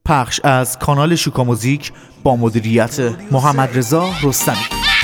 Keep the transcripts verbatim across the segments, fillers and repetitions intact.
پخش از کانال شوکا موزیک با مدیریت محمد رضا رستمی.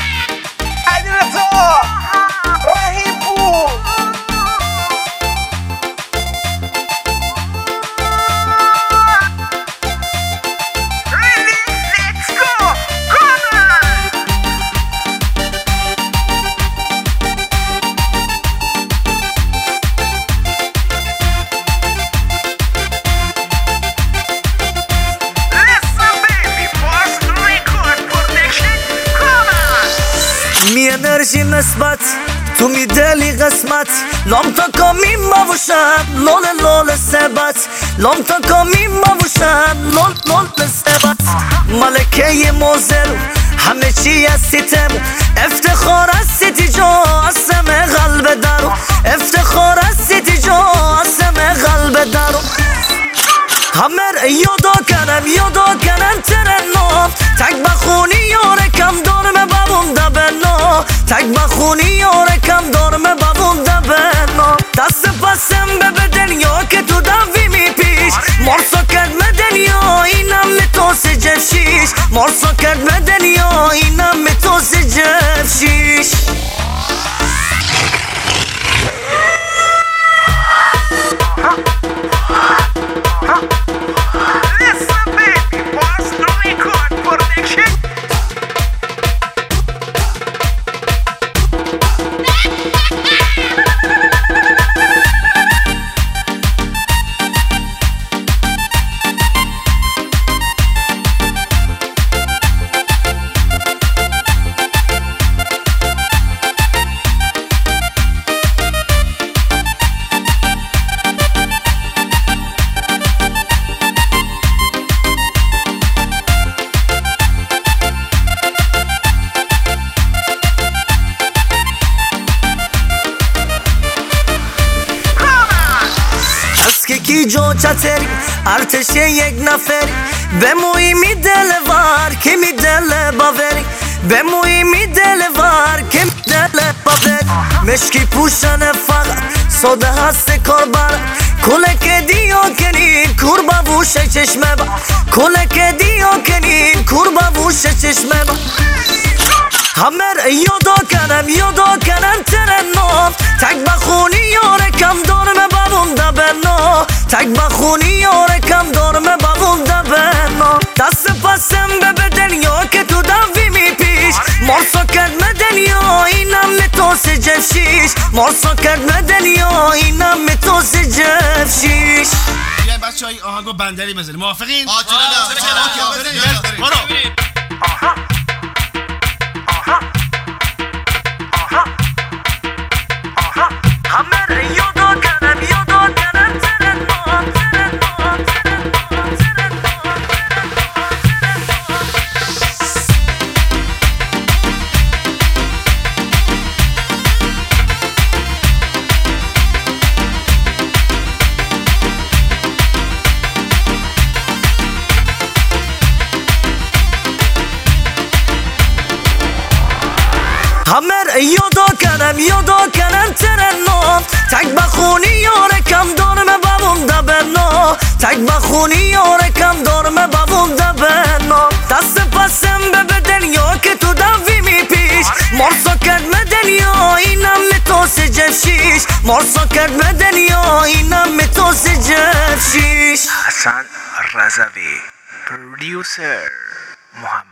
می انرژی نسبت تو میدلی قسمت لام تا کامی مبوشم لول لول سبت لام تا کامی مبوشم لول لول سبت ملکه موزل همه چی از سیتم افتخار از سیتی جا اسم قلب درو افتخار از سیتی جا اسم قلب درو همر یادا کنم یادا کنم ترنم تک بخونی یاره کم دارم بابم دبنا تک بخونی یاره کم دارم بابم دبنا دست پسم به دنیا که تو دوی می پیش مرسا کرد به دنیا اینم میتوس جفشیش مرسا کرد به دنیا اینم میتوس جفشیش کی جو چتری ارتش یک نفری به موی می دلوار که می دل باوری به موی می دلوار که می دل باوری مشکی پوشن فقط سوده هست کاربر کلک دیو کنین کوربا بوشه چشمه با کلک دیو کنین کوربا بوشه چشمه با همر یادا کنم یادا کنم ترنم تک بخونی یاره کم دارم بابم دبنا تک بخونی یاره کم دارم بابم دبنا دست پسم به دنیا که تو دوی می پیش مرسا کرد به دنیا اینم میتوس جفشیش مرسا کرد به دنیا اینم میتوس جفشیش. یه بچه های آهنگو بندری بزنیم موافقین؟ برو همه یادا کنم یادا کنم ترنم همر یادا کنم یادا کنم ترنم تک بخونی یاره کم دارم بابم دبنا تک بخونی یاره کم دارم بابم دبنا دست پسم به دنیا که تو دوی می پیش مرسا کرد به دنیا اینم میتوس جفشیش مرسا کرد به دنیا اینم میتوس جفشیش. حسن رضوی پرودیوسر محمد